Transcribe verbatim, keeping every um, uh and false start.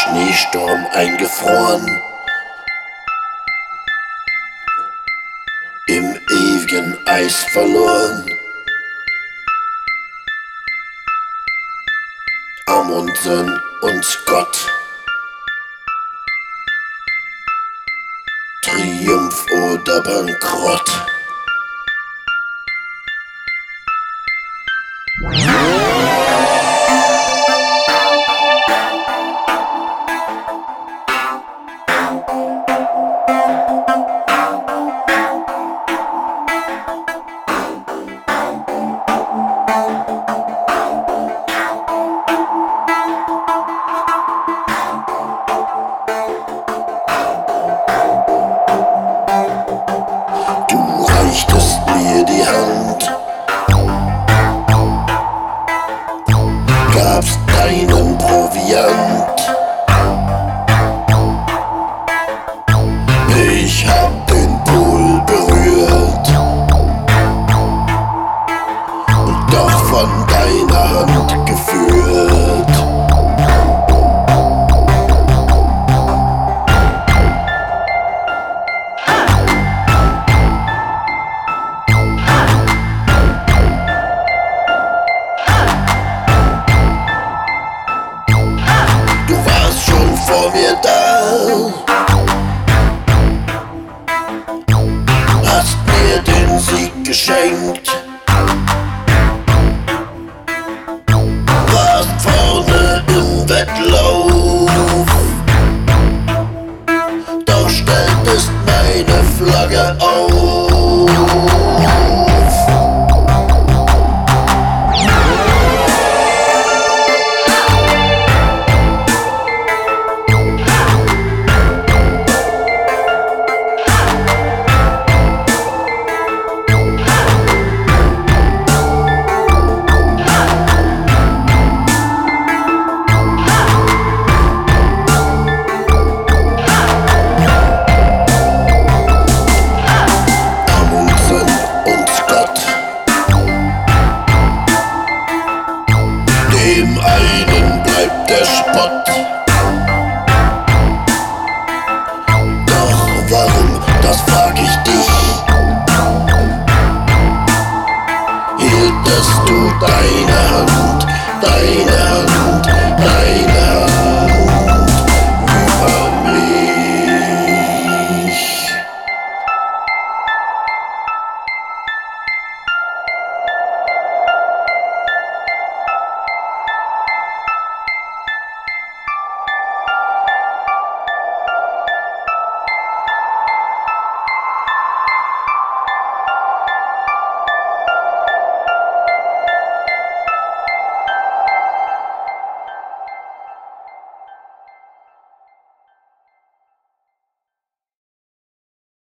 Schneesturm eingefroren, im ewigen Eis verloren. Amundsen und Scott, Triumph oder Bankrott. Du reichtest mir die Hand, gabst deinen Proviant. Ich hab den Pool berührt und doch von deiner Hand geführt. Vor mir da, hast mir den Sieg geschenkt, warst vorne im Wettlauf, doch stelltest meine Flagge auf. Dem einen bleibt der Spott. Doch warum, das frag ich dich, hieltest du deine Hand, deine Hand, deine